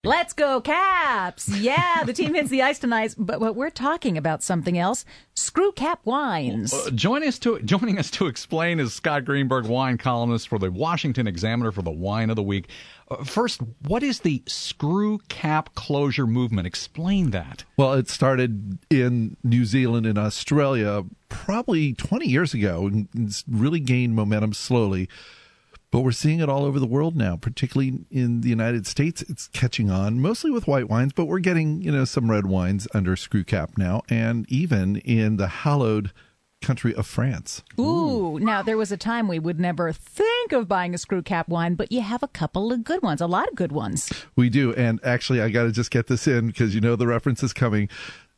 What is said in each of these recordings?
Let's go Caps! Yeah, the team hits the ice tonight, but we're talking about something else. Screw Cap Wines. Joining us to explain is Scott Greenberg, wine columnist for the Washington Examiner for the Wine of the Week. First, what is the screw cap closure movement? Explain that. Well, it started in New Zealand and Australia probably 20 years ago, and it's really gained momentum slowly. But we're seeing it all over the world now, particularly in the United States. It's catching on, mostly with white wines, but we're getting, some red wines under screw cap now, and even in the hallowed country of France. Ooh, now there was a time we would never think of buying a screw cap wine, but you have a couple of good ones, a lot of good ones. We do, and actually I got to just get this in because the reference is coming.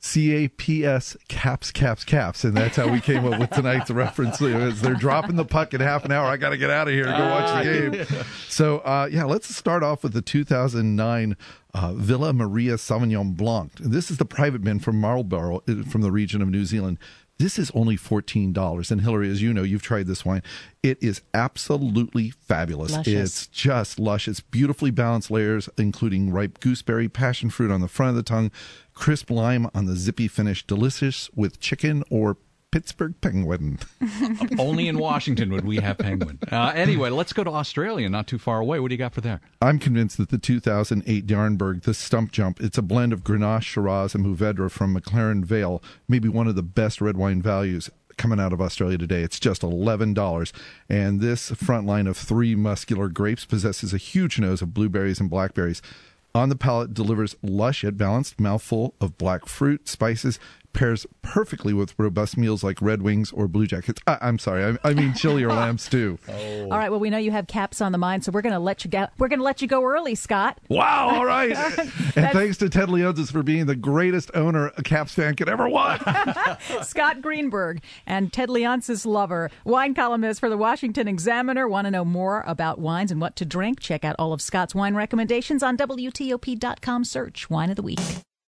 CAPS, caps, caps, caps. And that's how we came up with tonight's reference. They're dropping the puck in half an hour. I got to get out of here and go watch the game. Yeah. So, let's start off with the 2009 Villa Maria Sauvignon Blanc. This is the private bin from Marlborough, from the region of New Zealand. This is only $14. And Hillary, as you know, you've tried this wine. It is absolutely fabulous. Luscious. It's just luscious. Beautifully balanced layers, including ripe gooseberry, passion fruit on the front of the tongue, crisp lime on the zippy finish. Delicious with chicken or Pittsburgh penguin. Only in Washington would we have penguin. Anyway, let's go to Australia, not too far away. What do you got for there? I'm convinced that the 2008 D'Arenberg, the Stump Jump, it's a blend of Grenache, Shiraz, and Mourvedre from McLaren Vale, maybe one of the best red wine values coming out of Australia today. It's just $11. And this front line of 3 muscular grapes possesses a huge nose of blueberries and blackberries. On the palate, delivers lush yet balanced mouthful of black fruit, spices, pairs perfectly with robust meals like Red Wings or Blue Jackets. I'm sorry, I mean chili or lamb stew. Oh. All right, well, we know you have caps on the mind, so we're going to let you go. We're going to let you go early, Scott. Wow, all right. And thanks to Ted Leonsis for being the greatest owner a Caps fan could ever want. Scott Greenberg and Ted Leonsis lover, wine columnist for the Washington Examiner. Want to know more about wines and what to drink? Check out all of Scott's wine recommendations on WTOP.com. Search Wine of the Week.